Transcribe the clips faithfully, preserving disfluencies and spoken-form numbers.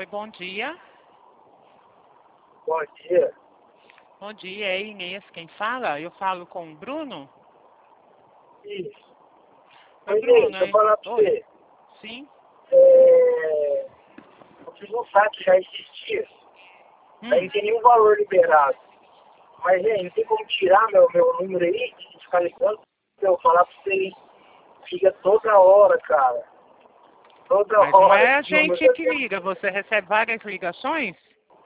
Oi, bom dia. Bom dia. Bom dia, é Inês quem fala? Eu falo com o Bruno? Isso. Oi, Oi, Bruno. deixa eu Oi. falar pra Oi. você. Sim? É... Eu fiz um site já esses dias. Aí Hum. não tem nenhum valor liberado. Mas, gente, não tem como tirar meu, meu número aí, de ficar ligando. Eu falar pra você, fica toda hora, cara. Toda Mas não hora é a esse número. gente que liga, você recebe várias ligações?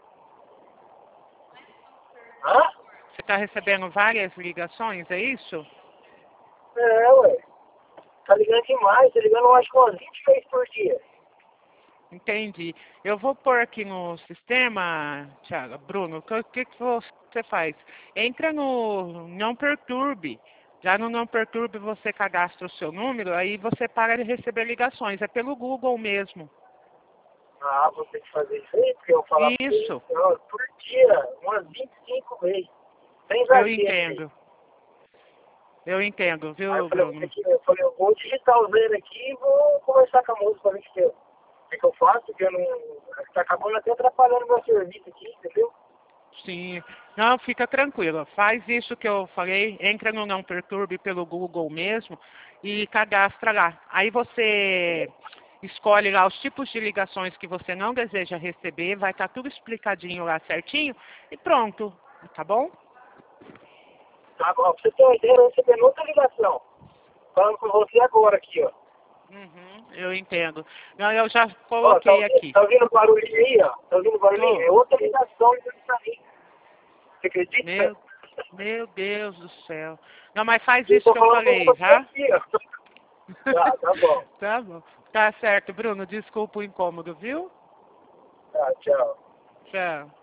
Hã? Você está recebendo várias ligações, é isso? É, ué. Tá ligando demais, tá ligando eu acho que umas vinte vezes por dia. Entendi. Eu vou pôr aqui no sistema, Thiago, Bruno, o que, que que você faz? Entra no Não Perturbe. Já no Não Perturbe você cadastra o seu número, aí você para de receber ligações. É pelo Google mesmo. Ah, vou ter que fazer isso aí, porque eu falar pra você, Isso, ó, por dia, umas vinte e cinco vezes. Sem eu exagero aí. entendo. Eu entendo, Aí eu viu, falei, eu vou, ter Bruno? que, eu falei, eu vou digitar o zero aqui e vou conversar com a moça pra ver o que eu, o que eu faço, porque eu não. Tá acabando até atrapalhando meu serviço aqui, entendeu? Sim. Não, fica tranquilo. Faz isso que eu falei, entra no Não Perturbe pelo Google mesmo e cadastra lá. Aí você escolhe lá os tipos de ligações que você não deseja receber, vai estar tudo explicadinho lá certinho e pronto, tá bom? Tá bom, pra você ter uma ideia, eu recebi outra ligação. Falando com você agora aqui, ó. Uhum, eu entendo. Não, eu já Ó, tá, coloquei ouvindo- aqui. tá ouvindo o barulhinho aí, ó? Tá ouvindo o barulhinho? Tô. É outra ligação de pra mim. Você acredita? Meu, meu Deus do céu. Não, mas faz Eu isso tô que eu falando com falei, você tá? aqui, ó. Tá, tá bom. Tá bom. Tá certo, Bruno. Desculpa o incômodo, viu? Tá, tchau. Tchau.